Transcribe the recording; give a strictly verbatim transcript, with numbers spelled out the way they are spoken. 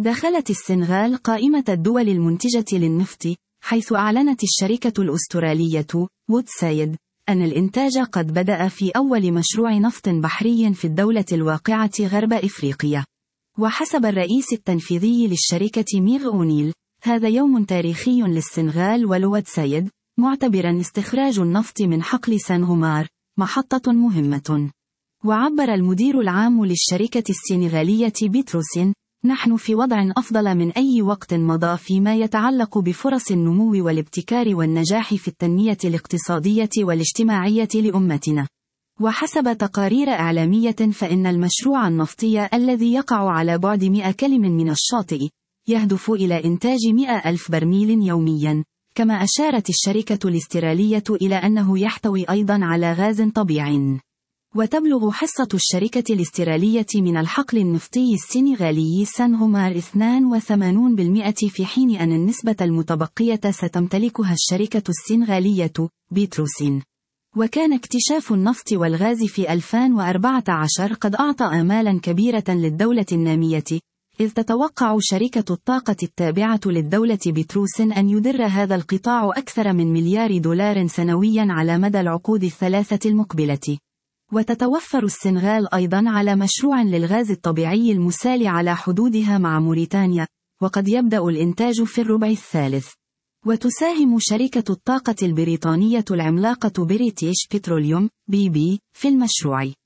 دخلت السنغال قائمة الدول المنتجة للنفط، حيث أعلنت الشركة الأسترالية وودسايد أن الإنتاج قد بدأ في أول مشروع نفط بحري في الدولة الواقعة غرب إفريقيا. وحسب الرئيس التنفيذي للشركة ميغ أونيل، هذا يوم تاريخي للسنغال ولوودسايد، معتبرا استخراج النفط من حقل سانغومار محطة مهمة. وعبر المدير العام للشركة السنغالية بيتروسين: نحن في وضع أفضل من أي وقت مضى فيما يتعلق بفرص النمو والابتكار والنجاح في التنمية الاقتصادية والاجتماعية لأمتنا. وحسب تقارير إعلامية فإن المشروع النفطي الذي يقع على بعد مئة كيلو من الشاطئ يهدف إلى إنتاج مئة ألف برميل يوميا، كما أشارت الشركة الاسترالية إلى أنه يحتوي أيضا على غاز طبيعي. وتبلغ حصة الشركة الاسترالية من الحقل النفطي السنغالي سانغومار اثنين وثمانين بالمئة، في حين أن النسبة المتبقية ستمتلكها الشركة السنغالية بيتروسين. وكان اكتشاف النفط والغاز في ألفين وأربعة عشر قد أعطى آمالا كبيرة للدولة النامية، إذ تتوقع شركة الطاقة التابعة للدولة بيتروسين أن يدر هذا القطاع أكثر من مليار دولار سنويا على مدى العقود الثلاثة المقبلة. وتتوفر السنغال أيضا على مشروع للغاز الطبيعي المسال على حدودها مع موريتانيا، وقد يبدأ الإنتاج في الربع الثالث. وتساهم شركة الطاقة البريطانية العملاقة بريتيش بتروليوم بي بي في المشروع.